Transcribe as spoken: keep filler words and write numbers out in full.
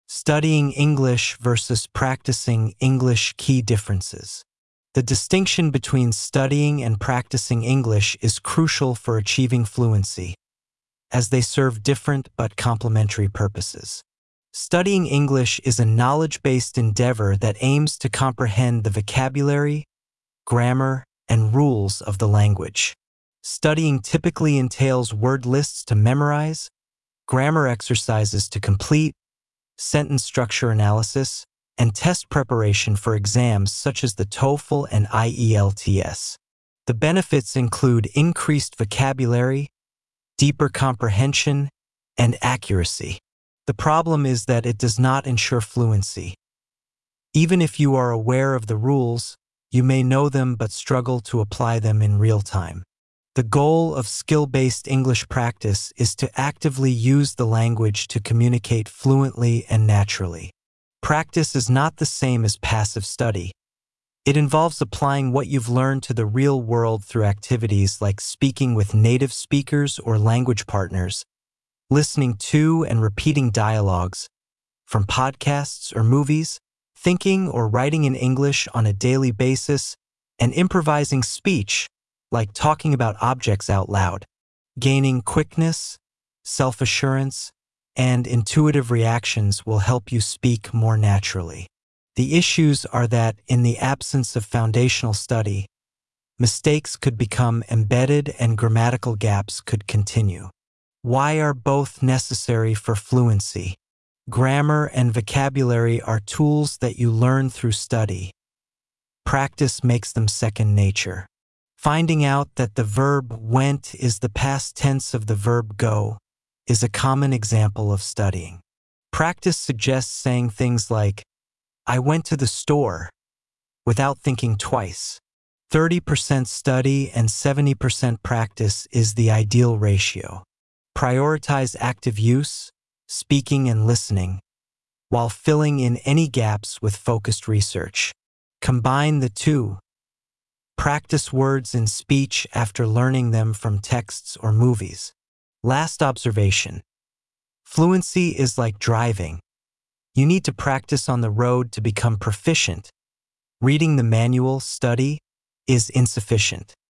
Studying English versus practicing English. Key differences. The distinction between studying and practicing English is crucial for achieving fluency, as they serve different but complementary purposes. Studying English is a knowledge-based endeavor that aims to comprehend the vocabulary, grammar, and rules of the language. Studying typically entails word lists to memorize, grammar exercises to complete, sentence structure analysis, and test preparation for exams such as the TOEFL and I E L T S. The benefits include increased vocabulary, deeper comprehension, and accuracy. The problem is that it does not ensure fluency. Even if you are aware of the rules, you may know them but struggle to apply them in real time. The goal of skill-based English practice is to actively use the language to communicate fluently and naturally. Practice is not the same as passive study. It involves applying what you've learned to the real world through activities like speaking with native speakers or language partners, listening to and repeating dialogues from podcasts or movies, thinking or writing in English on a daily basis, and improvising speech, like talking about objects out loud. Gaining quickness, self-assurance, and intuitive reactions will help you speak more naturally. The issues are that, in the absence of foundational study, mistakes could become embedded and grammatical gaps could continue. Why are both necessary for fluency? Grammar and vocabulary are tools that you learn through study. Practice makes them second nature. Finding out that the verb went is the past tense of the verb go is a common example of studying. Practice suggests saying things like, I went to the store, without thinking twice. thirty percent study and seventy percent practice is the ideal ratio. Prioritize active use, speaking and listening, while filling in any gaps with focused research. Combine the two. Practice words in speech after learning them from texts or movies. Last observation. Fluency is like driving. You need to practice on the road to become proficient. Reading the manual, study, is insufficient.